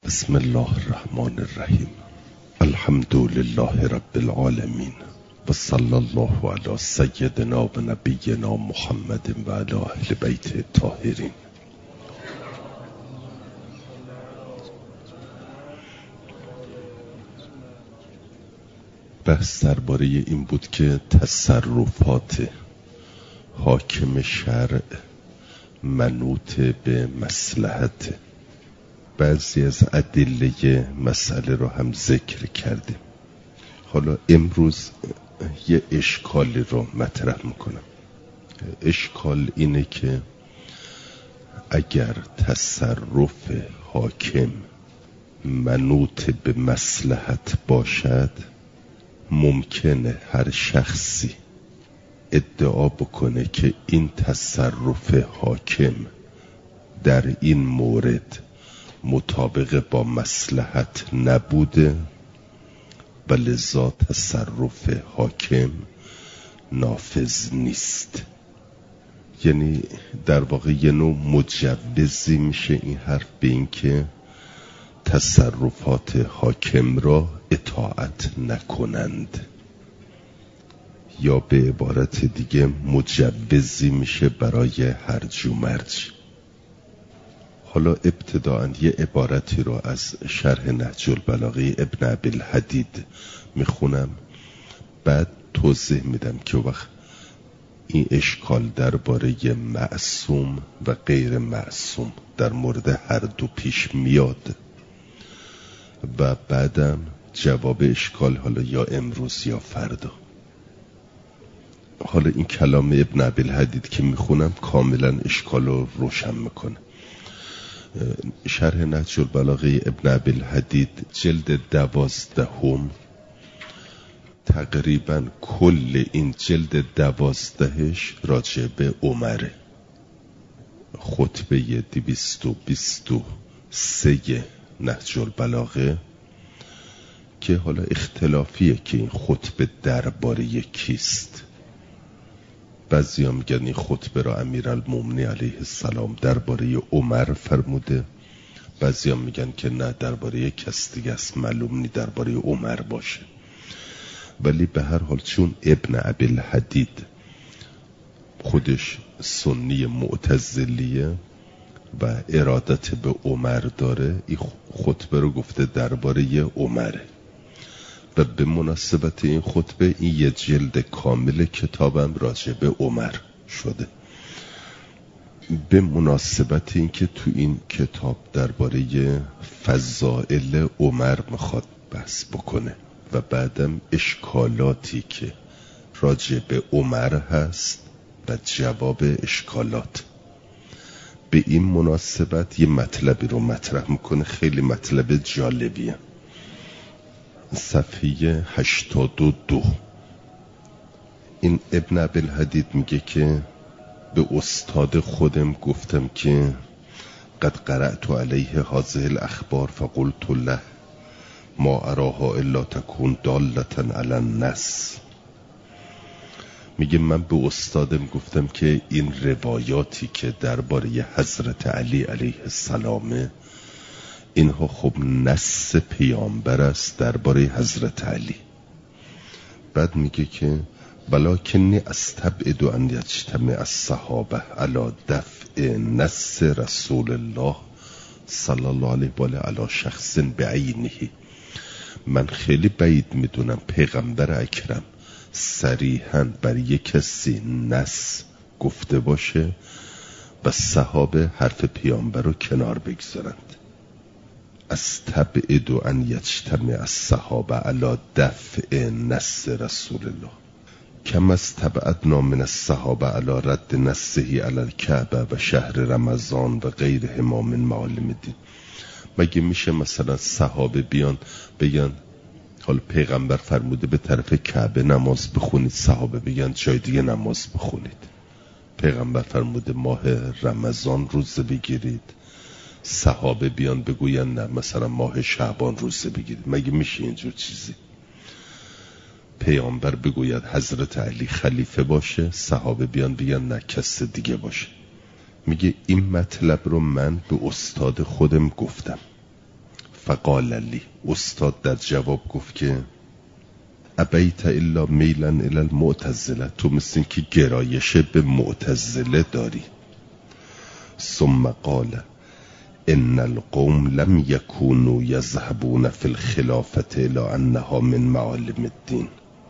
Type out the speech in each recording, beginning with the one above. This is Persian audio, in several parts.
بسم الله الرحمن الرحیم. الحمد لله رب العالمین و صلی الله علی سیدنا و نبینا محمد و علی اهل بیت الطاهرین. بحث درباره این بود که تصرفات حاکم شرع منوط به مصلحت. بعضی از ادله مسئله رو هم ذکر کردیم. حالا امروز یه اشکالی رو مطرح میکنم. اشکال اینه که اگر تصرف حاکم منوط به مصلحت باشد، ممکنه هر شخصی ادعا بکنه که این تصرف حاکم در این مورد مطابق با مصلحت نبوده و لذا تصرف حاکم نافذ نیست. یعنی در واقع یه نوع مجوزی میشه این حرف به این که تصرفات حاکم را اطاعت نکنند، یا به عبارت دیگه مجوزی میشه برای هرج و مرج. حالا ابتداءً یه عبارتی رو از شرح نهج البلاغه ابن ابی الحدید میخونم، بعد توضیح میدم که وقت این اشکال درباره معصوم و غیر معصوم در مورد هر دو پیش میاد و بعدم جواب اشکال حالا یا امروز یا فردا. حالا این کلام ابن ابی الحدید که میخونم کاملا اشکال رو روشن میکنه. شرح نهج البلاغه ابن ابی الحدید جلد 12 تقریبا کل این جلد 12 راجع به عمره. خطبه 223 نهج البلاغه که حالا اختلافیه که این خطبه درباره کیست. بعضیا میگن این خطبه را امیرالمومنین علیه السلام درباره عمر فرموده، بعضیا میگن که نه درباره کس دیگه است، معلوم نی درباره عمر باشه. ولی به هر حال چون ابن ابی الحدید خودش سنی معتزلیه و ارادت به عمر داره، این خطبه رو گفته درباره عمره و به مناسبت این خطبه این یه جلد کامل کتابم راجع به عمر شده. به مناسبت این که تو این کتاب درباره فضائل عمر میخواد بحث بکنه و بعدم اشکالاتی که راجع به عمر هست و جواب اشکالات. به این مناسبت یه مطلبی رو مطرح میکنه، خیلی مطلب جالبیه. صفحه 82 این ابن ابی الحدید میگه که به استاد خودم گفتم که قد قرأت علیه هذه الاخبار فقلت له ما اراها الا تكون دالة علی النص. میگه من به استادم گفتم که این روایاتی که درباره حضرت علی علیه السلام، اینها خب نص پیامبر است درباره حضرت علی. بعد میگه که ولکنی استبعد ان یجتمع الصحابه علی دفع نص رسول الله صلی الله علیه و آله علی شخص بعینه. من خیلی بعید میدونم پیغمبر اکرم صریحاً بر یک کسی نص گفته باشه و صحابه حرف پیامبر رو کنار بگذارند. استبعد ان یجتمع الصحابه علی دفع نص رسول الله کما استبعدنا من الصحابه علی رد نصه علی الکعبه و شهر رمضان و غیرهما من معالم الدین. مگه میشه مثلا صحابه بیان بگن حالا پیغمبر فرموده به طرف کعبه نماز بخونید، صحابه بگن جای دیگه نماز بخونید. پیغمبر فرموده ماه رمضان روزه بگیرید، صحابه بیان بگوین نه مثلا ماه شعبان روزه بگیرید. مگه میشه اینجور چیزی؟ پیامبر بگوید حضرت علی خلیفه باشه، صحابه بیان بگن نه کس دیگه باشه. میگه این مطلب رو من به استاد خودم گفتم، فقال لی، استاد در جواب گفت که ابیت الا میلا الی المعتزله، تو مثل این که گرایش به معتزله داری. ثم قال ان القوم لم یکونوا یذهبون فی الخلافه الی انها من معالم الدین.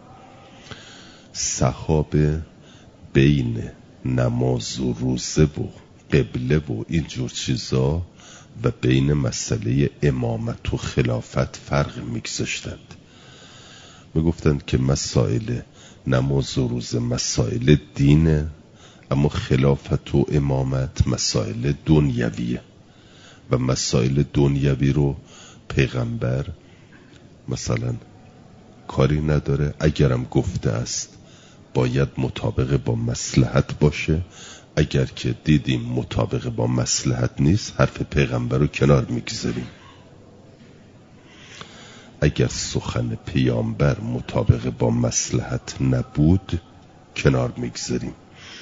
صحابه بین نماز و روزه و قبله و اینجور چیزا و بین مسئله امامت و خلافت فرق میگذاشتند. میگفتند که مسائل نماز و روزه مسائل دینه، اما خلافت و امامت مسائل دنیویه و مسائل دنیوی رو پیغمبر مثلا کاری نداره، اگرم گفته است باید مطابق با مصلحت باشه، اگر که دیدیم مطابق با مصلحت نیست حرف پیغمبر رو کنار میگذاریم. اگر سخن پیامبر مطابق با مصلحت نبود کنار میگذاریم.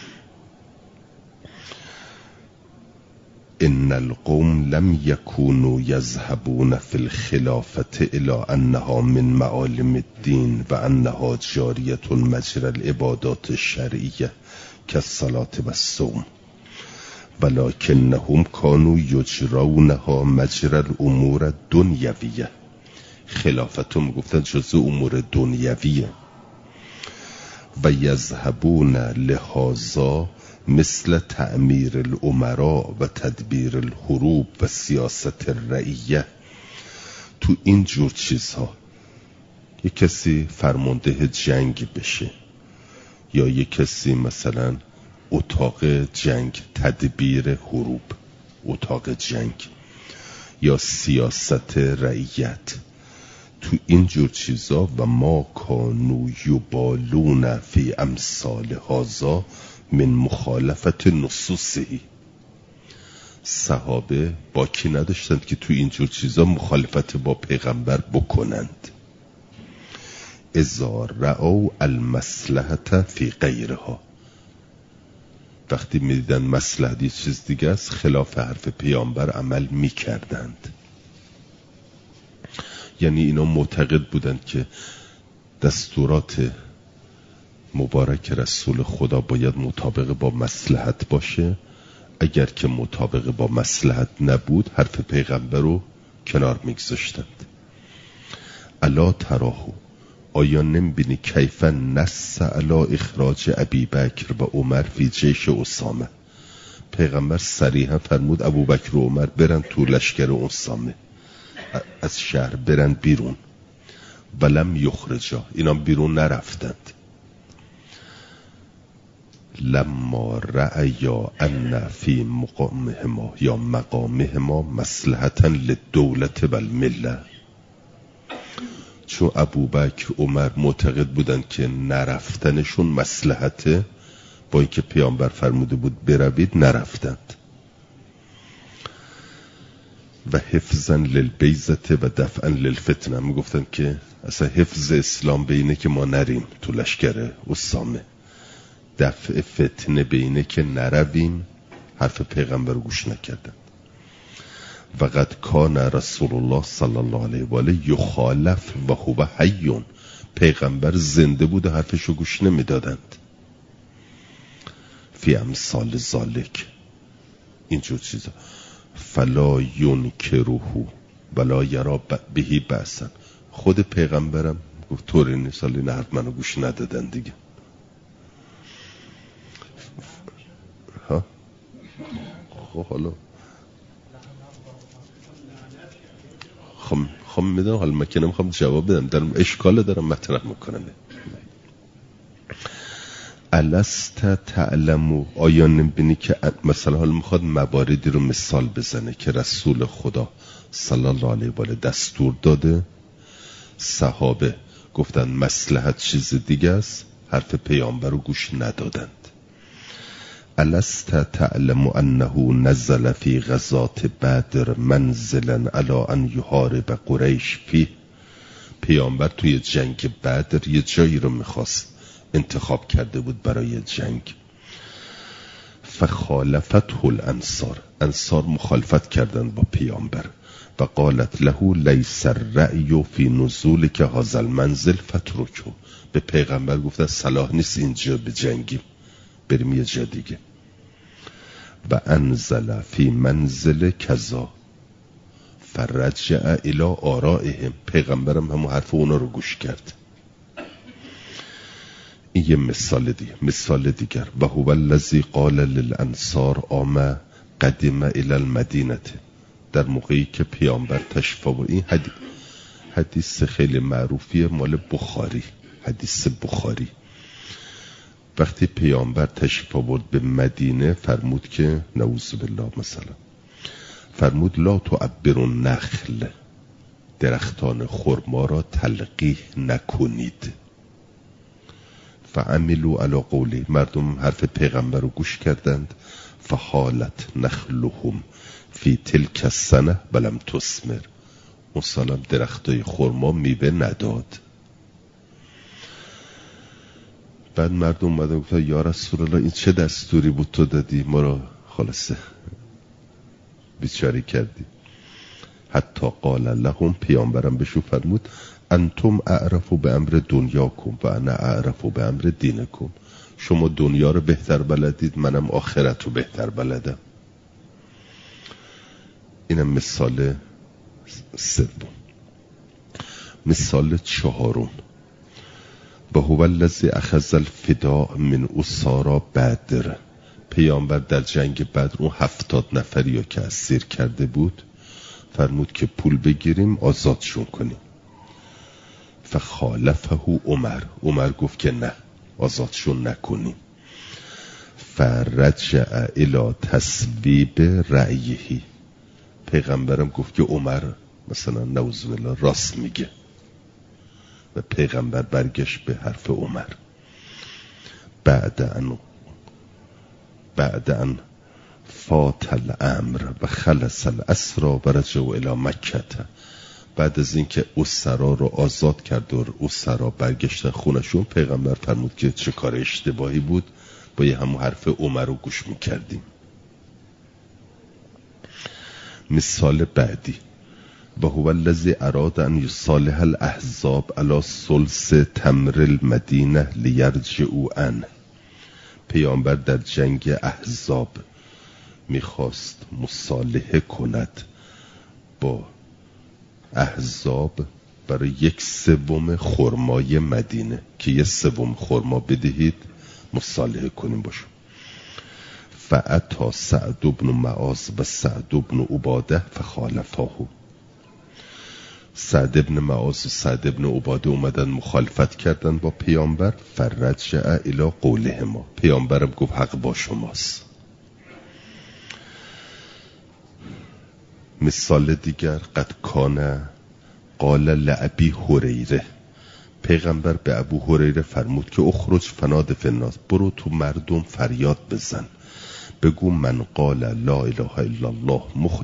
ان القوم لم یکونوا یذهبون فی الخلافه الی انها من معالم الدین و انها جاریه مجرى العبادات الشرعیه كالصلاة والصوم ولكنهم كانوا یجرونها مجرى الامور الدنیویه. خلافتو میگفتن جزء امور دنیویه. و یذهبون لهذا مثل تعمیر الامراء و تدبیر الحروب و سیاست الرعیه. تو این جور چیزها یک کسی فرمانده جنگ بشه یا یک کسی مثلا اتاق جنگ، تدبیر حروب، اتاق جنگ یا سیاست رعیت، تو این جور چیزا و ما کانوا یبالون فی امثال هذا من مخالفت نصوصه. صحابه باکی نداشتند که تو این جور چیزا مخالفت با پیغمبر بکنند. اذا رأوا المصلحة فی غیرها، وقتی میدیدن مصلحت یه چیز دیگه است خلاف حرف پیامبر عمل میکردند. یعنی اینا معتقد بودند که دستورات مبارک رسول خدا باید مطابق با مصلحت باشه، اگر که مطابق با مصلحت نبود حرف پیغمبر رو کنار میگذاشتند. الا تراهو، آیا نمیبینی کیف نص علی اخراج ابی بکر و عمر فی جیش اسامه؟ پیغمبر صریحا فرمود ابوبکر و عمر برن تو لشکر اسامه، از شهر برن بیرون. ولم یخرجا، اینا بیرون نرفتند. لما رأیا ان فی مقامهما یا مقامهما مصلحتا للدولت و المله، چون ابوبکر عمر معتقد بودند که نرفتنشون مصلحته، با اینکه پیامبر فرموده بود بروید نرفتند. و حفظا للبیضة و دفعا للفتنه، میگفتن که اصلا حفظ اسلام به اینه که ما نریم تو لشکر اسامه، دفع فتنه به اینه که نرویم. حرف پیغمبر رو گوش نکردن. و قد کان رسول الله صلی الله علیه و آله یخالف و هو حی، پیغمبر زنده بود و حرفشو گوش نمیدادند. فی امثال ذالک، اینجور چیزا. فلا ینکره ولا یرا بهی بأسا، خود پیغمبرم گفت طوری نیست، این حرف منو گوش ندادن دیگه. ها خب حالا خب میدونم، حالا من که نمیخوام جواب بدم، دارم اشکال دارم مطرح میکنم. الست تعلمو، آیا نمیبینی که مثلا حالا میخواد مواردی رو مثال بزنه که رسول خدا صلی الله علیه و آله دستور داده، صحابه گفتن مصلحت چیز دیگه است، حرف پیامبر رو گوش ندادند. الست تعلم انه نزل فی غزات بدر منزلا علی ان یحارب قریش فیه، پیامبر توی جنگ بدر یه جایی رو میخواست انتخاب کرده بود برای جنگ. فخالفته الانصار، انصار مخالفت کردند با پیامبر. و قالت له لیس الرأی فی نزول که هذا المنزل فترکه. به پیغمبر گفتن صلاح نیست اینجا به جنگیم، بریم یه جا دیگه. و انزل فی منزل کذا فرجع الی آرائهم. پیغمبرم همون حرف اونا رو گوش کرد. این یه مثال دیگه. مثال دیگر و هو الذی قال للانصار آمه قدم الی المدینه. در موقعی که پیامبر تشریف آورد، این حدیث خیلی معروفیه، مال بخاری، حدیث بخاری. وقتی پیامبر تشریف آورد به مدینه فرمود که نعوذ بالله مثلا فرمود لا تعبر النخل، درختان خرما را تلقیح نکنید. فعملوا علی قولی، مردم حرف پیغمبر رو گوش کردند. فحالت نخلهم فی تلک السنه ولم تثمر. اون سالم درختای خرما میوه نداد. بعد مردم اومدن گفتن یا رسول الله این چه دستوری بود تو دادی، ما رو خلاصه بیچاره کردی. حتی قال لهم، پیامبرم بهشون فرمود انتم اعرف به امر دنیاکم و انا اعرف به امر دینکم. شما دنیا رو بهتر بلدید، منم آخرت رو بهتر بلدم. اینم مثال سوم. مثال چهارم و هو الذی اخذ الفداء من اسارا بدر. پیامبر در جنگ بدر اون 70 نفری که اسیر کرده بود فرمود که پول بگیریم آزادشون کنیم. فخالفه عمر گفت که نه، آزادشون نکنیم. فرجع الی تصویب رأیه. پیغمبرم گفت که عمر مثلا نعوذ بالله راست میگه و پیغمبر برگشت به حرف عمر. بعد ان فات الامر و خلص الاسرى و رجع الی مکه. بعد از اینکه اسرا رو آزاد کرد و اسرا برگشتن خونشون، پیغمبر فرمود که چه کار اشتباهی بود، با یه همون حرف عمر رو گوش میکردیم. مثال بعدی و هو الذی اراد ان یصالح الاحزاب علی ثلث تمر المدینه لیرجعوا عنه. پیامبر در جنگ احزاب میخواست مصالحه کند با احزاب برای 1/3 خرمای مدینه که 1/3 خرما بدهید مصالحه کنیم باشون. فاتی سعد بن معاذ و سعد بن عباده فخالفاه. سعد بن معاذ و سعد بن عباده اومدن مخالفت کردن با پیامبر. فرجع الی قولهما. پیامبرم گفت حق با شماست. مثال دیگر قد کان قال لابی هریره. پیغمبر به ابو هریره فرمود که اخرج فنادی فی الناس، برو تو مردم فریاد بزن، بگو من قال لا اله الا الله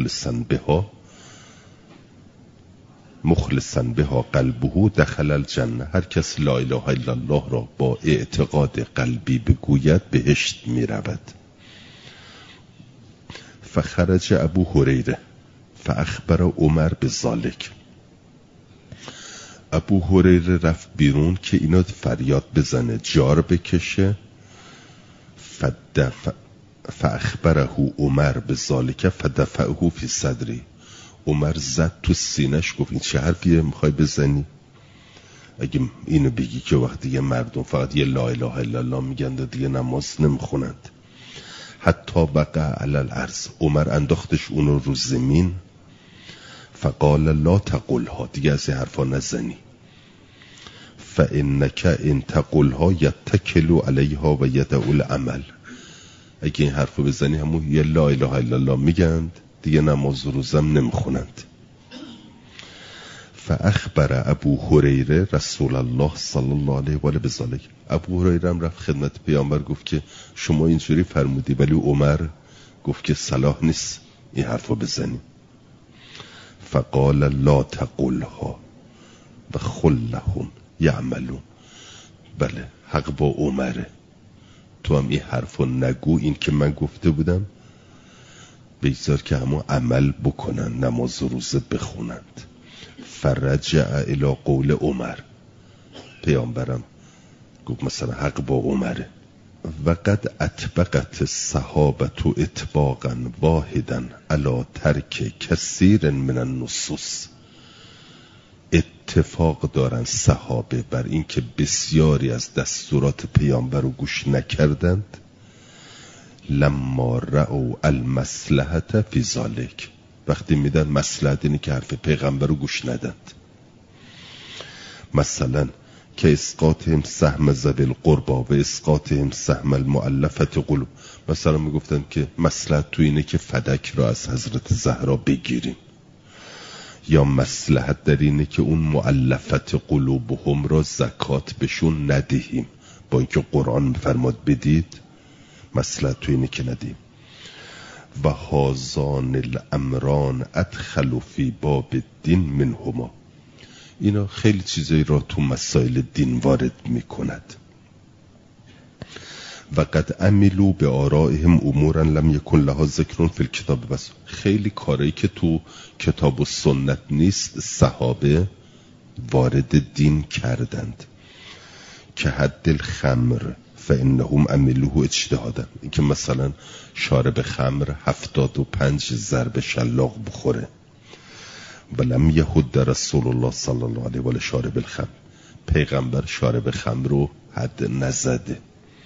مخلصا بها قلبه دخل الجنه. هر کس لا اله الا الله را با اعتقاد قلبی بگوید بهشت می رود. فخرج ابو هریره فاخبر عمر بذلک. ابو هریره رفت بیرون که اینا فریاد بزنه، جار بکشه. فاخبره عمر بذلک فدفعه فی صدری. عمر زد تو سینش، گفت این چه حرفیه میخوای بزنی؟ اگه اینو بگی که وقتی یه مردم فقط یه لا اله الا الله میگن دیگه نماز نمیخونند. حتی بقع علی الارض. عمر انداختش اونو رو زمین. فقال لا تقلها، دیگه از این حرفا نزنی. فانک ان تقلها یتکلوا علیها و یدعوا العمل. اگه این حرفو بزنی همون یه لا اله الا الله میگند، دیگه نماز روزم نمیخونند. فاخبر ابو هریره رسول الله صلی الله علیه و آله بذلک. ابو هریره هم رفت خدمت پیامبر گفت که شما اینجوری فرمودی، ولی عمر گفت که صلاح نیست این حرفو بزنی. فقال لا تقلها و خلهم یعملون. بله حق با عمره، تو هم این حرفو نگو، این که من گفته بودم بگذار که همون عمل بکنن، نماز و روزه بخونند. فرجع الی قول عمر، پیامبرم گفت مثلا حق با عمره. و قد اطبقت الصحابه اطباقا واحدا علی ترک کثیر من النصوص. اتفاق دارن صحابه بر این که بسیاری از دستورات پیامبر رو گوش نکردند. لما رأوا المصلحة فی ذلک، وقتی میدن مصلحت اینه که حرف پیغمبر رو گوش ندند. مثلا که اسقاطهم سهم ذوی القربى و اسقاطهم سهم المؤلفة قلوب، مثلا میگفتن که مصلحت تو اینه که فدک را از حضرت زهرا بگیریم، یا مصلحت در اینه که اون مؤلفت قلوبهم را زکات بهشون ندهیم، با اینکه قرآن میفرماد بدید، مصلحت تو اینه که ندیم. و هازان الامران ادخلوا فی باب الدین منهما، اینا خیلی چیزایی را تو مسائل دین وارد میکند. و قد عملوا به آرائهم امورا لم یکن لها ذکر فی الکتاب، بس خیلی کارایی که تو کتاب و سنت نیست صحابه وارد دین کردند. که حد الخمر فانهم عملوه اجتهادا، این که مثلا شارب خمر 75 ضرب شلاق بخوره. ولم یحد رسول الله صلی الله علیه و آله شارب الخمر، پیغمبر شارب خمر رو حد نزده.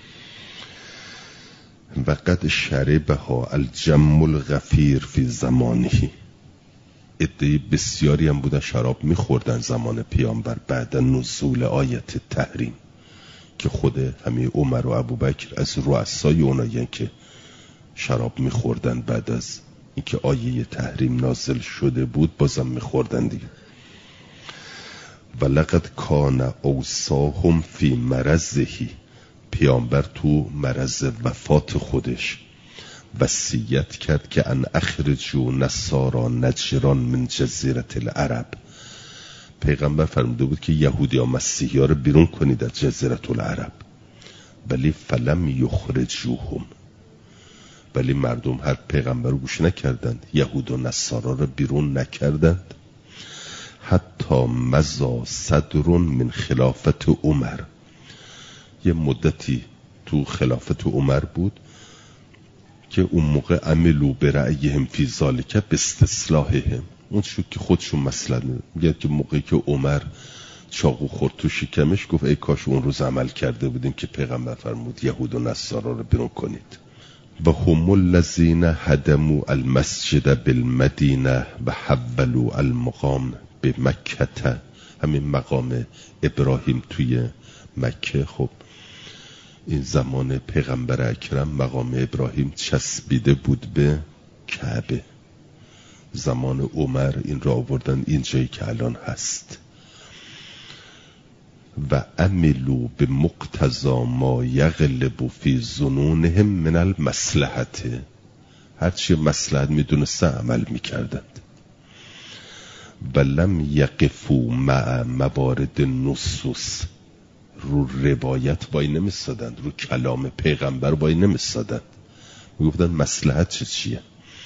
و قد شربها الجم الغفیر فی زمانه، عده بسیاری هم بودن شراب میخوردن زمان پیامبر بعد نزول آیت تحریم، که خود همه عمر و ابوبکر از رؤسای اونایین که شراب میخوردن بعد از اینکه آیه تحریم نازل شده بود بازم میخوردن دیگه. ولقد کان اوصاهم فی مرضه، پیامبر تو مرض وفات خودش وصیت کرد که ان اخرجوا نصارا نجران من جزیره العرب، پیغمبر فرموده بود که یهودی ها مسیحی ها رو بیرون کنید از جزیره العرب. ولی فلم یخرجوهم، ولی مردم هر پیغمبر رو گوش نکردند، یهود و نصارا رو بیرون نکردند. حتی مضى صدر من خلافت عمر، یه مدتی تو خلافت عمر بود که اون موقع عملو به رأیهم فی ذالک به استصلاحهم، اون شو که خودشون مثلا میگه که موقعی که عمر چاقو خورد تو شکمش گفت ای کاش اون روز عمل کرده بودیم که پیغمبر فرمود یهود و نصارا رو بیرون کنید. و هم الذین هدموا المسجد بالمدینه و حولوا المقام به مکه، همین مقام ابراهیم توی مکه. خب این زمان پیغمبر اکرم مقام ابراهیم چسبیده بود به کعبه، زمان عمر این را آوردن این جایی که الان هست. و عملوا به مقتضا ما یغلب فی ظنونهم من المصلحت، هرچی مصلحت میدونسته عمل میکردند. و لم یقفوا مع موارد النصوص، رو روایت وای نمیستادند، رو کلام پیغمبر وای نمیستادند، میگفتن مصلحت چیه.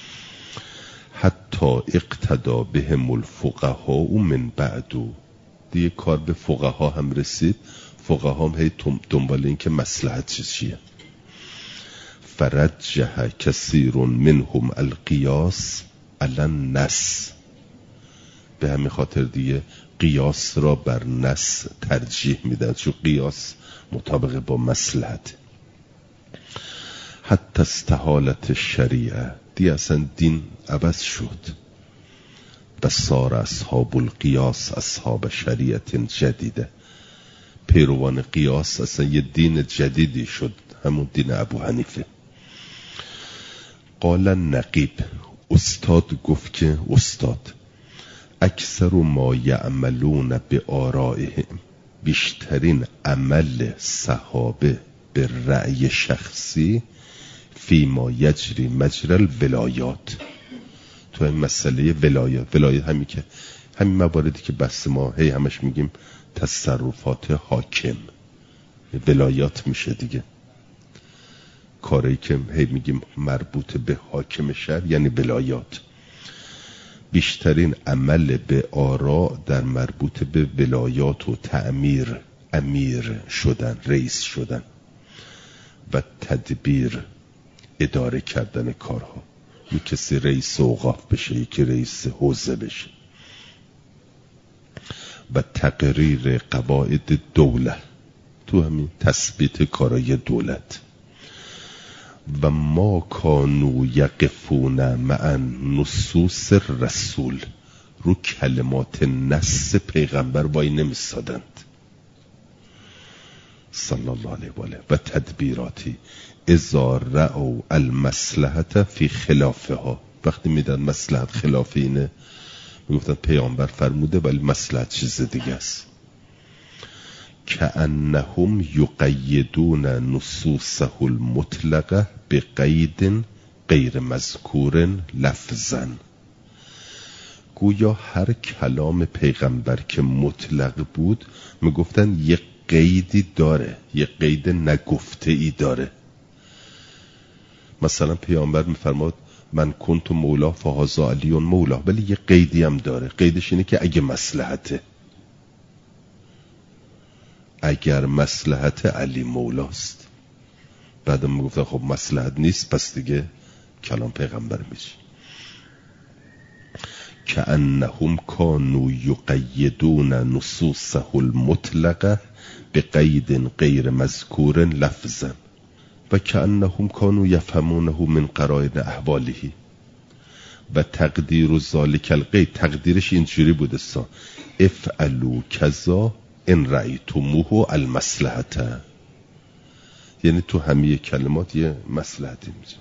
حتی اقتدا بهم الفقهاء من بعدو، دیگه کار به فقها هم رسید، فقها هم هی دنبال این که مصلحت چیه. فرجح کثیر منهم القیاس علی النص، به همین خاطر دیگه قیاس را بر نص ترجیح میدن، چون قیاس مطابق با مصلحت. حتی استحالت شریعه، دیگه اصلا دین عوض شد. و صار اصحاب القیاس اصحاب شریعت جدیده، پیروان قیاس اصلا یه دین جدیدی شد، همون دین ابو حنیفه. قال نقیب، استاد گفت که استاد اکثر ما یعملون به آرائهم، بیشترین عمل صحابه به رأی شخصی فی ما یجری مجرى الولایات، تو این مسئله ولایت همین که همین مواردی که بحث ما هی همش میگیم تصرفات حاکم ولایات میشه دیگه. کاری که هی میگیم مربوط به حاکم شهر یعنی ولایات. بیشترین عمل به آرا در مربوط به ولایات و تعمیر، امیر شدن، رئیس شدن و تدبیر، اداره کردن کارها. یک کسی رئیس اوقاف بشه، یکی رئیس حوزه بشه. و تقریر قواعد دوله، تو همین تثبیت کارای دولت. و ما کانوا یقفون مع نصوص رسول، رو کلمات نص پیغمبر وای نمیستادند صلی الله علیه و آله. و تدبیراتی اذا رأوا المصلحة فی خلافها، وقتی میدن مصلحت خلاف اینه میگفتن پیامبر فرموده ولی مصلحت چیز دیگه است. کأنهم یقیدون نصوصه المطلقه بقید غیر مذکور لفظا، گویا هر کلام پیغمبر که مطلق بود میگفتن یک قیدی داره، یک قید نگفته ای داره. مثلا پیامبر میفرماد من کنت مولا فهذا علی مولا، ولی یه قیدی هم داره. قیدش اینه که اگه مصلحته، اگر مصلحت علی مولاست. بعد ما گفتن خب مصلحت نیست پس دیگه کلام پیغمبر میشه. کأنهم کانوا یقیدون نصوصه المطلقه بقید غیر مذکور لفظا و کأنهم کانوا یفهمونه من قرائن احواله. و تقدیر ذلک القید، تقدیرش اینجوری بوده افعلوا کذا ان رأیتموه المصلحة، یعنی تو همه کلمات یه مصلحتی میشه.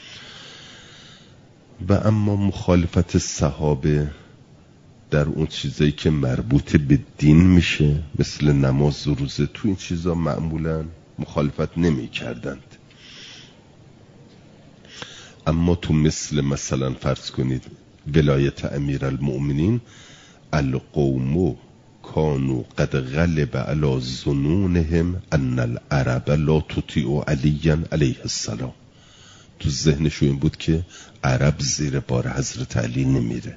و اما مخالفت صحابه در اون چیزایی که مربوط به دین میشه مثل نماز و روزه، تو این چیزا معمولا مخالفت نمی کردند. اما تو مثلا فرض کنید ولایت امیر المؤمنین، القوم کانوا قد غلب علی ظنونهم ان العرب لا تطیع علی علیه السلام، تو ذهنشو این بود که عرب زیر بار حضرت علی نمیره.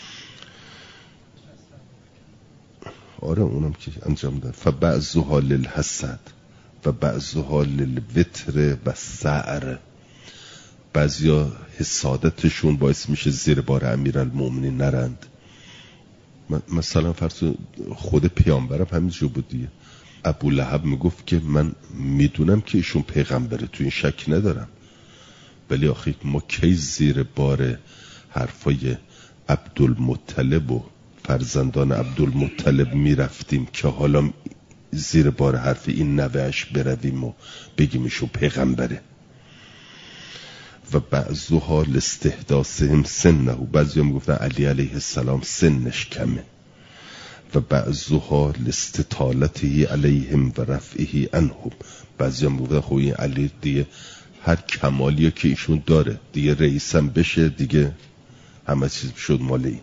آره اونم که انجام داد. فبعضها للحسد و بعضها للوتر و سعر، بعضیا حسادتشون باعث میشه زیر بار امیرالمومنین نرند. مثلا فرض خود پیامبرم همینجور بود دیگه. ابو لهب میگفت که من میدونم که ایشون پیغمبره، تو این شک ندارم، ولی آخه ما کی زیر بار حرفای عبدالمطلب و فرزندان عبدالمطلب میرفتیم که حالا زیر بار حرف این نوهش برویم و بگیم ایشون پیغمبره. و بعضها لاستحداثهم سنه، بعضی هم گفتن علی علیه السلام سنش کمه. و بعضها لاستطالته علیهم و رفعه عنهم، بعضی هم گفتن خب این علی دیگه هر کمالی که ایشون داره دیگه رئیسم بشه دیگه همه چیز شد مال این.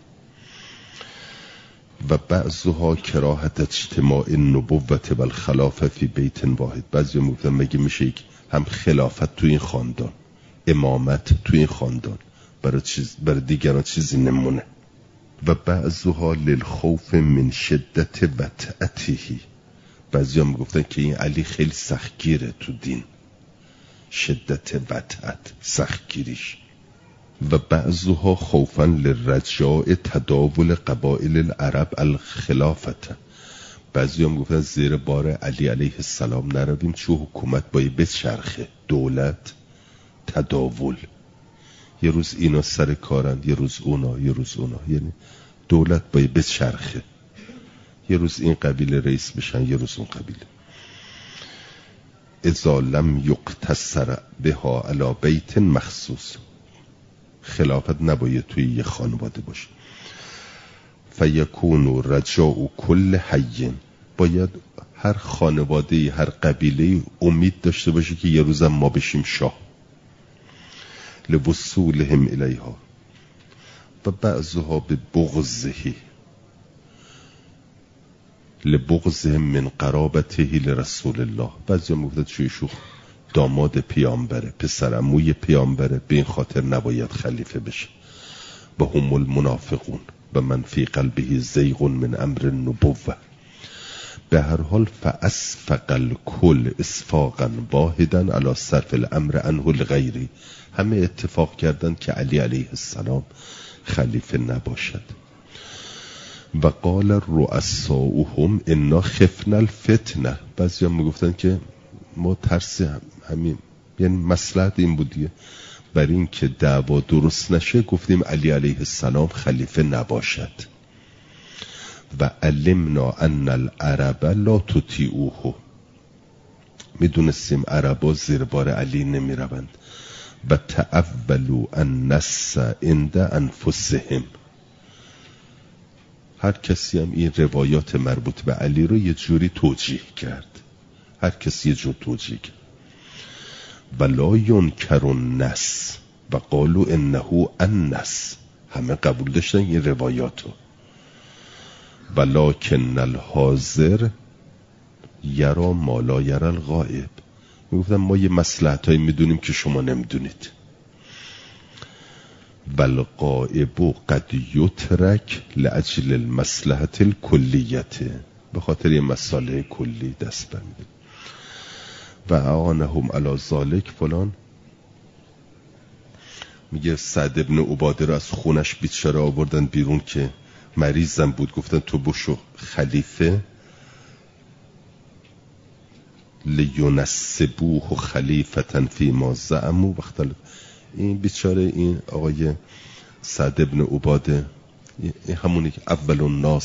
و بعضها کراهت اجتماع النبوت و الخلافه فی بیت واحد، بعضی هم گفتن مگه میشه هم خلافت تو این خاندان، امامت تو این خاندان، برای دیگران چیزی نمونه. و بعضها للخوف من شدت وطأته، بعضی هم گفتن که این علی خیلی سختگیره تو دین، شدت وطأت سختگیریش. و بعضها خوفا للرجاء تداول قبائل العرب الخلافت، بعضی هم گفتن زیر بار علی علیه السلام نرویم چون حکومت باید بچرخه، دولت تداول، یه روز اینا سر کارن یه روز اونا، یه روز اونا، یعنی دولت باید بچرخه، یه روز این قبیله رئیس بشن یه روز اون قبیله. اذا لم یقتصر بها علی بیت مخصوص، خلافت نباید توی یه خانواده باشه. فیکون رجاء کل حی، باید هر خانواده هر قبیله امید داشته باشه که یه روزم ما بشیم شاه، لوصولهم الیها. و بعضها به بغضه، لبغضهم من قرابته لرسول الله، بعضی هم گفتن چوی شوخ داماد پیامبره، پسر عموی پیامبره، به این خاطر نباید خلیفه بشه. و هم المنافقون و من فی قلبه زیغ من امر النبوه. به هر حال فاسفق الکل اسفاقا واحدا علی صرف الامر عنه الغیری. همه اتفاق کردند که علی علیه السلام خلیفه نباشد. و قال رؤساؤهم انا خفنا الفتنه. بعضی هم میگفتن که ما ترس همین، یعنی مصلحت این بود دیگه، برای این که دعوا درست نشه گفتیم علی علیه السلام خلیفه نباشد. و علمنا ان العرب لا تطیعوه. میدونستیم عربا زیر بار علی نمی روند. و تأولوا النص عند انفسهم. هر کسی هم این روایات مربوط به علی رو یه جوری توجیه کرد، هر کسی یه جور توجیه کرد. ولا ینکر النص و قالوا انه النص. همه قبول داشتن این روایاتو. ولکن الحاضر یرا ما لا یرا الغائب. میگفتن ما یه مصلحتایی میدونیم که شما نمیدونید. والغائب قد یترک لاجل المصلحة الکلیة. به خاطر یه مصالح کلی دست برمی‌داریم. و اعانهم علی ذلک فلان. میگه سعد ابن عباده رو از خونش بیچاره آوردن بیرون که مریضم بود، گفتن تو بشو خلیفه. لینسبوه خلیفة فیما زعموا واختلف. این بیچاره این آقای سعد ابن عباده همونی که اول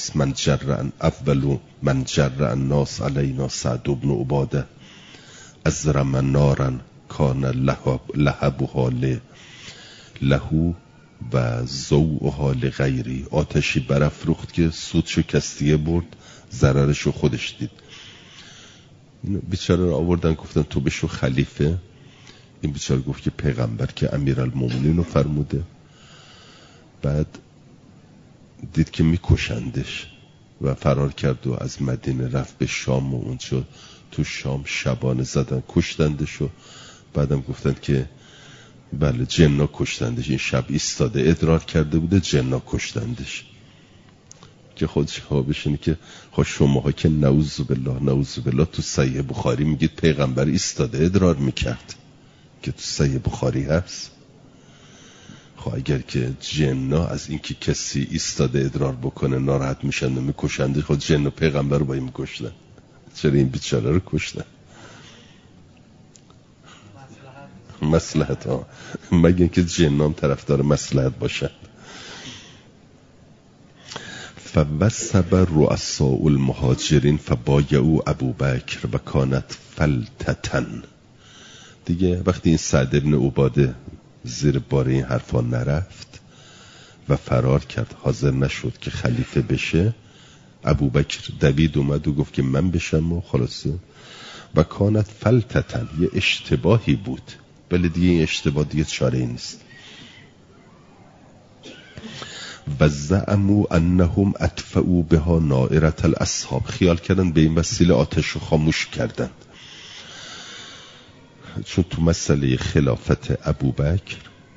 من جر الناس علینا سعد ابن عباده ازرم نارا کان لهبها له و ضوءها لغیری. آتشی برافروخت که سود شکستیه برد، ضررشو خودش دید. بیچاره رو آوردن گفتن تو بشو خلیفه. این بیچاره گفت که پیغمبر که امیرالمومنین رو فرموده. بعد دید که میکشندش و فرار کرد و از مدینه رفت به شام و اونجا تو شام شبانه زدن کشتندش. و بعدم گفتن که بله جنا کشتندش. این شب ایستاده ادرار کرده بوده، جنا کشتندش. که خودش جوابش اینه که خب شماها که نعوذ بالله تو صحیح بخاری میگید پیغمبر ایستاده ادرار میکرد که تو صحیح بخاری هست. خب اگر که جنا از اینکه کسی ایستاده ادرار بکنه ناراحت میشن و میکشند، خود جن و پیغمبر رو باید میکشتن، چرا این بیچاره رو کشتن؟ مصلحت ها، مگه اینکه جنام طرفدار مصلحت باشن. فوسب رؤساء المهاجرین فبایعوا ابوبکر و کانت فلتتن. دیگه وقتی این سعد ابن عباده زیر بار این حرفا نرفت و فرار کرد، حاضر نشد که خلیفه بشه، ابوبکر دوید اومد و گفت که من بشم و خلاصه. و کانت فلتتن، یه اشتباهی بود، ولی دیگه این اشتباه دیگه چاره ای نیست. و زعموا انهم اطفئوا بها نائرة الاصحاب، خیال کردن به این وسیله آتش رو خاموش کردن. چون تو مسئله خلافت ابوبکر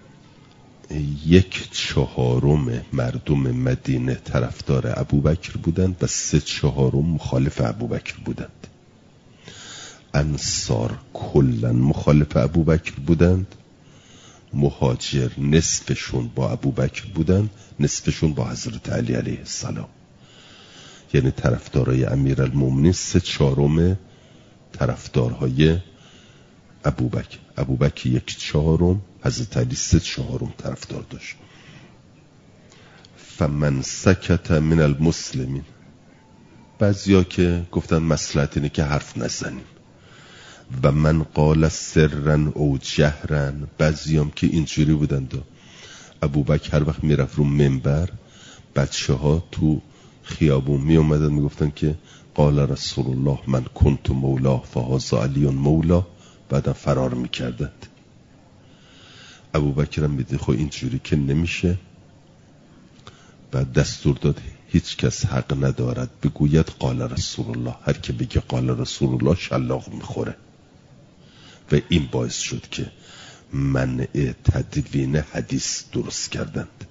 1/4 مردم مدینه طرفدار ابوبکر بودند و 3/4 مخالف ابوبکر بودند. انصار کلا مخالف ابوبکر بودند، مهاجر نصفشون با ابوبکر بودند، نصفشون با حضرت علی علیه السلام. یعنی طرفدارای امیرالمومنین 3/4 طرفدارهای ابوبکر 1/4، حضرت علی 3/4 طرفدار داشت. فمن سکت من المسلمین، بعضیا که گفتن مصلحت اینه که حرف نزنیم. و من قال سرا او جهرا، بعضیام که اینجوری بودن. ابوبکر هر وقت میرفت رو منبر، بچه ها تو خیابون می اومدن میگفتن که قال رسول الله من کنت مولا فهذا علی مولا، بعدم فرار میکردند. ابوبکر هم میده خب اینجوری که نمیشه، بعد دستور داد هیچ کس حق ندارد بگوید قال رسول الله، هر که بگه قال رسول الله شلاق میخوره. و این باعث شد که منع تدوین حدیث درست کردند.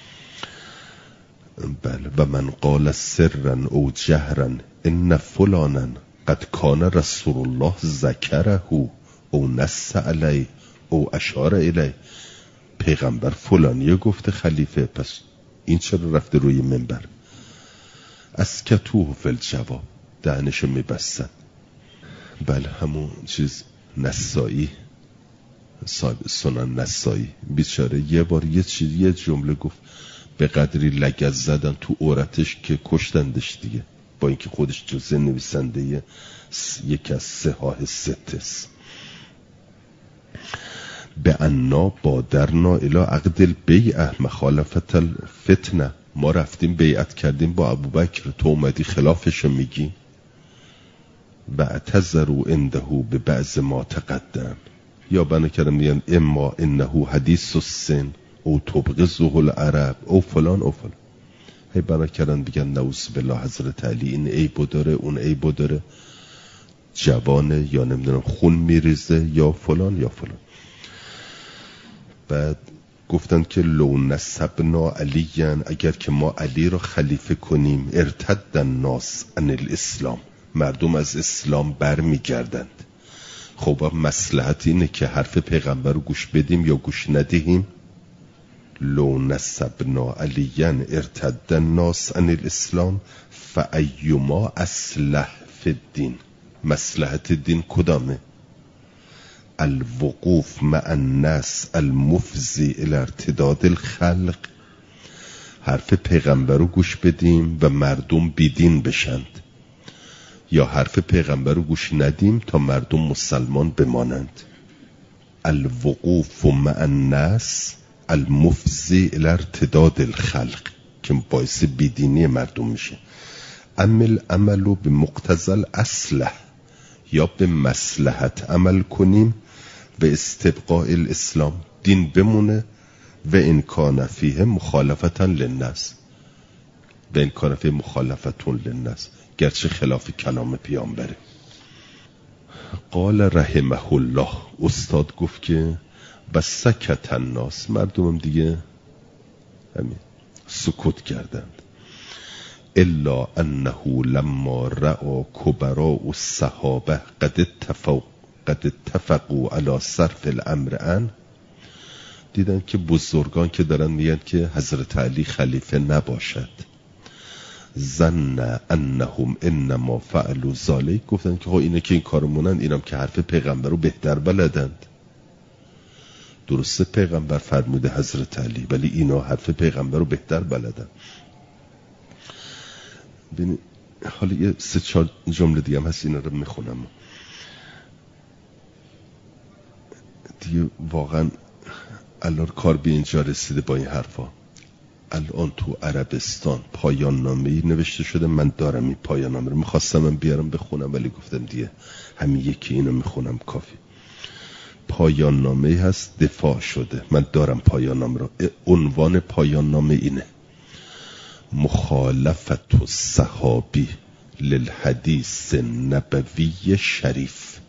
بله. و من قال سرا او جهرا ان فلانا قد کان رسول الله ذکره او نص علیه او اشار الیه. پیغمبر فلانیه گفته خلیفه، پس این چرا رفته روی منبر؟ اسکتوه فی الجواب، دهنشو میبستن. بله همون چیز نسائی، صاحب سنن نسائی بیچاره یه بار یه جمله گفت به قدری لگد زدن تو عورتش که کشتندش دیگه، با اینکه خودش جزء نویسنده یکی از صحاح ستس. به انا بادرنا الی عقد البیعه مخالفت الفتنه، ما رفتیم بیعت کردیم با ابوبکر، تو اومدی خلافشو میگی. و اعتذروا عنده به بعض ما تقدم، یا بنا کردم میگن اما انه حدیث السن او تبغضه العرب او فلان او فلان. هی بنا کردن بگن نعوذ بالله حضرت علی این عیبو داره اون عیبو داره، جوانه یا نمیدونم خون میریزه یا فلان یا فلان. بعد گفتن که لو نسبنا علیان، اگر که ما علی رو خلیفه کنیم ارتد الناس عن الاسلام، مردم از اسلام بر میگردند. خب مصلحت اینه که حرف پیغمبر رو گوش بدیم یا گوش ندهیم. لو نسبنا علیان ارتد الناس عن الاسلام فایما اصلح فی الدین، مصلحت دین کدامه؟ الوقوف مع الناس المفضی الی ارتداد الخلق، حرف پیغمبر رو گوش بدیم و مردم بیدین بشند، یا حرف پیغمبر رو گوش ندیم تا مردم مسلمان بمانند. الوقوف مع الناس المفضی الی ارتداد الخلق که باعث بیدینی مردم میشه. عملو به مقتضی الاصلح، یا به مصلحت عمل کنیم و استبقاء الاسلام، دین بمونه. و ان کان فیه مخالفتا للناس، و ان کان فیه مخالفتون للناس، گرچه خلاف کلام پیامبره. قال رحمه الله، استاد گفت که بس سکت الناس، مردمم دیگه همین سکوت کردند. الا انه لما رأى كبراء الصحابه قد اتفقوا على صرف الامر عنه، دیدن که بزرگان که دارن میگن که حضرت علی خلیفه نباشد، ظن انهم انما فعلوا ذلك، گفتن که اینا که این کارو مونن، اینم که حرف پیغمبر رو بهتر بلدند. درسته پیغمبر فرموده حضرت علی، ولی اینا حرف پیغمبر رو بهتر بلدن. ببین حالا یه 3-4 جمله دیگه هم هست، اینا رو میخونم دیگه. واقعا الان کار به اینجا رسیده با این حرفا. الان تو عربستان پایان نامه‌ای نوشته شده، من دارم این پایان نامه رو، میخواستم من بیارم بخونم ولی گفتم دیگه همین یکی اینو میخونم کافی. پایان نامه‌ای هست دفاع شده، من دارم پایان نامه رو. عنوان پایان نامه اینه: مخالفت الصحابی للحدیث نبوی شریف،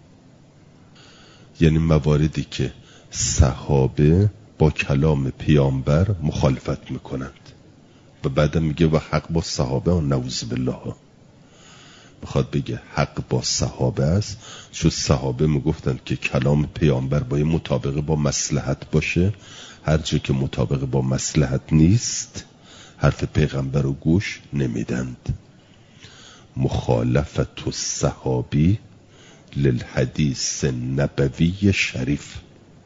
یعنی مواردی که صحابه با کلام پیامبر مخالفت میکنند. و بعدم میگه و حق با صحابه و نعوذ بالله، میخواد بگه حق با صحابه است، چون صحابه میگفتند که کلام پیامبر باید مطابق با مصلحت باشه، هر جا که مطابق با مصلحت نیست حرف پیغمبر رو گوش نمیدند. مخالفت الصحابی للحدیث نبوی شریف.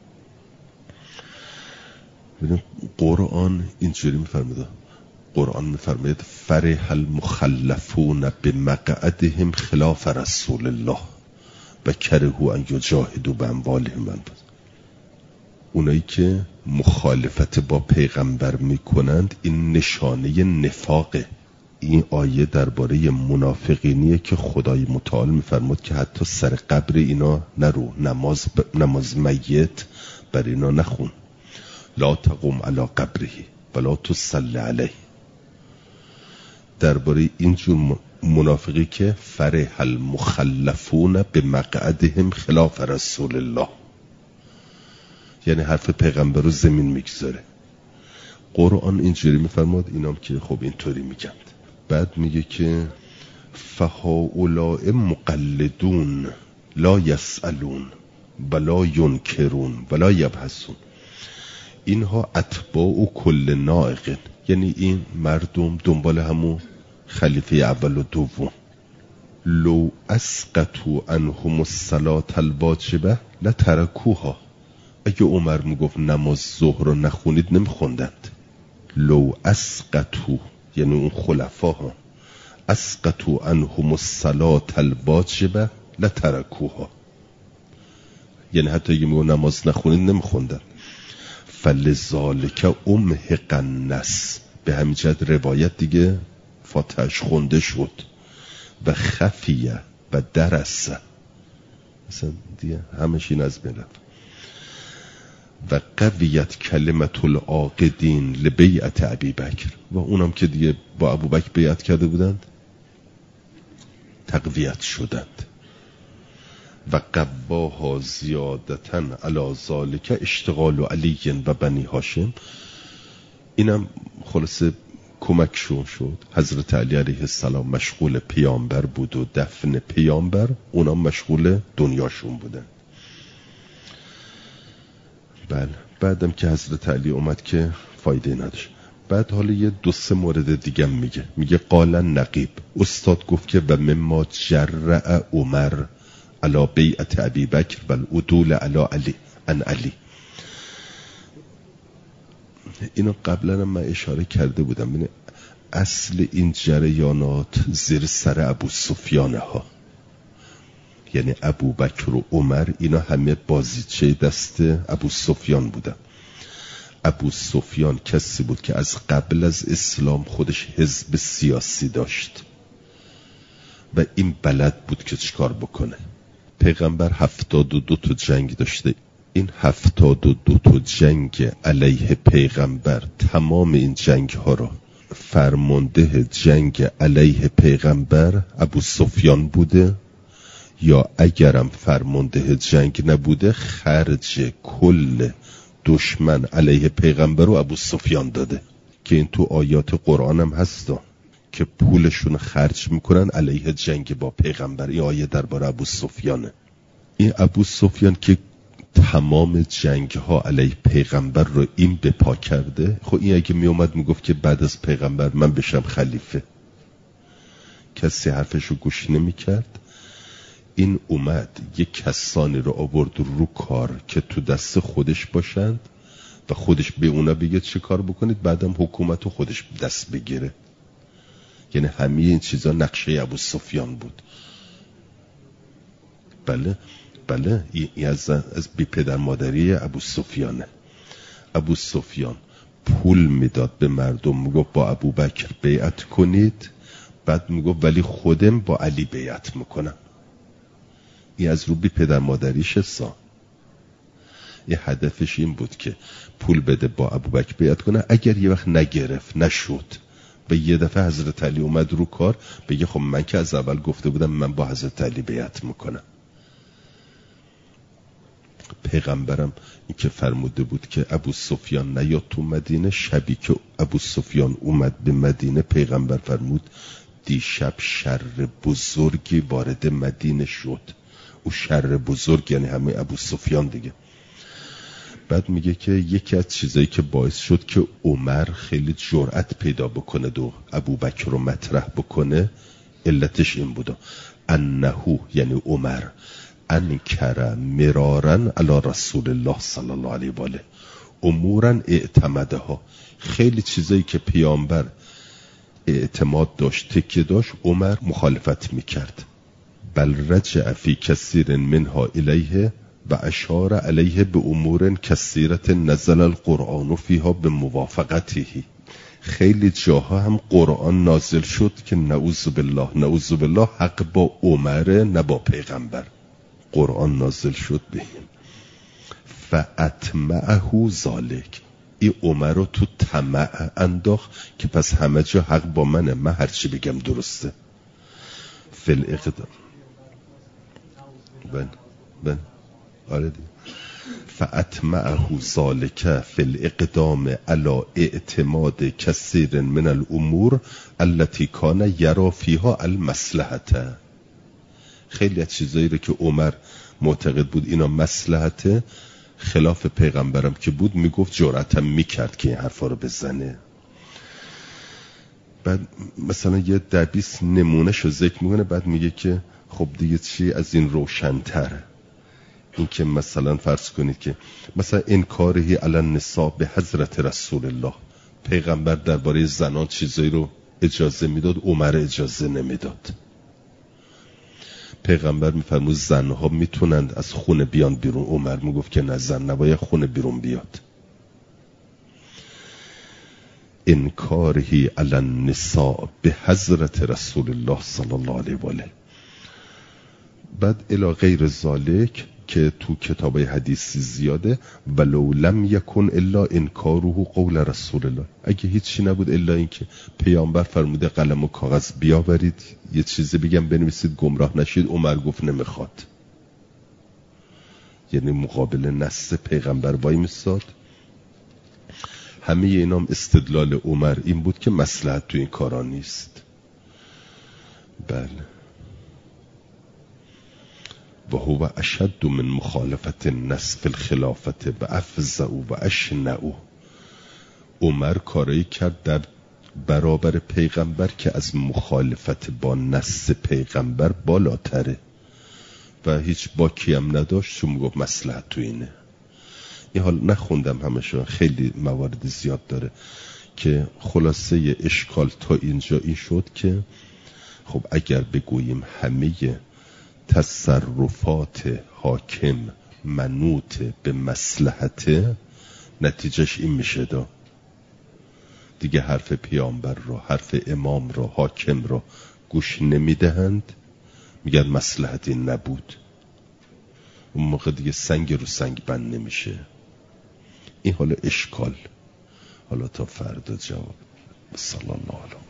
قرآن اینجوری میفرماید، قرآن میفرماید فرح المخلفون بمقعدهم خلاف رسول الله و کرهوا ان یجاهدوا باموالهم. اونایی که مخالفت با پیغمبر میکنند این نشانه نفاقه. این آیه درباره منافقینیه که خدای متعال میفرماد که حتی سر قبر اینا نرو، نماز میت بر اینا نخون، لا تقوم علی قبره ولا تصلی علیه. درباره اینجور منافقی که فرح المخلفون به مقعدهم خلاف رسول الله، یعنی حرف پیغمبر رو زمین میگذاره. قرآن اینجوری میفرماد، اینام که خب اینطوری میگند. بعد میگه که فهؤلاء مقلدون لا یسألون ولا ینکرون ولا یبحثون. اینها اتباع کل نائق، یعنی این مردم دنبال همون خلیفه اول و دوم. لو اسقطوا عنهم الصلاة الواجبه لترکوها. اگه عمر میگفت نماز ظهر رو نخونید نمیخوندند. لو اسقطوا یعنی اون خلفاها، اسقطوا عنهم الصلاة الواجبه لترکوها، یعنی حتی اگه میگفت نماز نخونید نمیخوندند. فلذالک امحق النص، به همین جهت روایت دیگه فاتحش خونده شد. و خفیه و درسه، مثلا دیگه همش این از بین رفت. و قویت کلمت العاقدین لبیعت ابی بکر، و اونم که دیگه با ابوبکر بیعت کرده بودند تقویت شدند. و قواها زیادتاً علی ذالک اشتغال علی و بنی هاشم. اینم خلاصه کمکشون شد. حضرت علی علیه السلام مشغول پیامبر بود و دفن پیامبر، اونا مشغول دنیاشون بودن. بله، بعدم که حضرت علی اومد که فایده نداشت. بعد حالا یه 2-3 مورد دیگه میگه قال نقیب، استاد گفت که و مما جرع عمر علی بیعت ابی بکر و العدول علی علی ان علی. اینو قبلا من اشاره کرده بودم. ببین اصل این جریانات زیر سر ابو سفیان ها، یعنی ابو بکر و عمر اینا همه بازیچه دست ابو سفیان بودن. ابو سفیان کسی بود که از قبل از اسلام خودش حزب سیاسی داشت و این بلد بود که چیکار بکنه. پیغمبر 72 تا جنگ داشته. این 72 تا جنگ علیه پیغمبر، تمام این جنگ ها را فرمانده جنگ علیه پیغمبر ابو سفیان بوده، یا اگرم فرمانده جنگ نبوده خرج کل دشمن علیه پیغمبر رو ابو سفیان داده، که این تو آیات قرآن هم هستا که پولشون خرج میکنن علیه جنگ با پیغمبر. این آیه درباره ابو سفیانه. این ابو سفیان که تمام جنگ ها علیه پیغمبر رو این بپا کرده، خب این اگه می اومد میگفت که بعد از پیغمبر من بشم خلیفه، کسی حرفشو گوش نمی کرد. این اومد یک کسانی رو آورد رو کار که تو دست خودش باشند و خودش به اونا بگه چه کار بکنید، بعدم حکومت رو خودش دست بگیره. یعنی همه این چیزا نقشه ابو سفیان بود. بله این از بی پدر مادری ابو سفیانه. ابو سفیان پول میداد به مردم، میگفت با ابو بکر بیعت کنید، بعد میگفت ولی خودم با علی بیعت میکنم. این از رو بی پدر مادریش حسا. یه هدفش این بود که پول بده با ابو بکر بیعت کنه. اگر یه وقت نگرفت نشد و یه دفعه حضرت علی اومد رو کار، بگه خب من که از اول گفته بودم من با حضرت علی بیعت میکنم. پیغمبرم این که فرموده بود که ابو سفیان نیاد تو مدینه، شبی که ابو سفیان اومد به مدینه پیغمبر فرمود دیشب شر بزرگی وارد مدینه شد. او شر بزرگ یعنی همه ابو سفیان دیگه. بعد میگه که یکی از چیزایی که باعث شد که عمر خیلی جرأت پیدا بکنه و ابو بکر رو مطرح بکنه، علتش این بوده انهو یعنی عمر انکر مرارن علی رسول الله صلی الله علیه و آله امورا اعتمدها. خیلی چیزایی که پیامبر اعتماد داشت، تکیه داشت، عمر مخالفت میکرد. بل رجع فی کثیر منها الیه و اشار علیه به امور کثیرت نزل القرآن فیها به موافقته. خیلی جاها هم قرآن نازل شد که نعوذ بالله حق با عمر نه با پیغمبر. قرآن نازل شد به این فاطمعه ذالک، این عمر رو تو طمع انداخت که پس همه جا حق با منه، من هرچی بگم درسته. فی الاقدام. بله آره دیگه. فأطمعه ذلك فی الاقدام علی اعتماد کثیر من الامور التي کان یرا فیها المصلحة. خیلی از چیزایی رو که عمر معتقد بود اینا مصلحته، خلاف پیغمبرم که بود میگفت جرأتم میکرد که این حرفا رو بزنه. بعد مثلا یه 10-20 نمونهشو ذکر میکنه، بعد میگه که خب دیگه چی از این روشن‌تر؟ این که مثلا فرض کنید که مثلا انکارهی علی النساء به حضرت رسول الله، پیغمبر درباره زنان چیزایی رو اجازه میداد، عمر اجازه نمیداد. پیغمبر میفرمود زنها میتونند از خونه بیان بیرون، عمر میگفت که نه، زن نباید خونه بیرون بیاد. انکارهی علی النساء به حضرت رسول الله صلی الله علیه و آله. بعد الی غیر ذالک که تو کتابای حدیثی زیاده، ولو لم یکن الا انکاره قول رسول الله. اگه هیچی نبود الا اینکه پیامبر فرموده قلم و کاغذ بیاورید یه چیزی بگم بنویسید گمراه نشید، عمر گفت نمیخواد. یعنی مقابل نص پیغمبر وای میستاد. همه اینام استدلال عمر این بود که مصلحت تو این کارا نیست. بله. و هو اشد من مخالفت النص فی الخلافت و افزع و اشنع. عمر کاری کرد در برابر پیغمبر که از مخالفت با نص پیغمبر بالاتره و هیچ باکی هم نداشت، چون میگفت مصلحت تو اینه. این حال نخوندم همشون، خیلی موارد زیاد داره که خلاصه اشکال تا اینجا این شد که خب اگر بگوییم همه تصرفات حاکم منوط به مصلحت، نتیجهش این میشه دیگه حرف پیامبر رو، حرف امام رو، حاکم رو گوش نمیدهند، میگن مصلحتی نبود. اون موقع دیگه سنگ رو سنگ بند نمیشه. این حالا اشکال. حالا تا فردا جواب. صلی الله علیه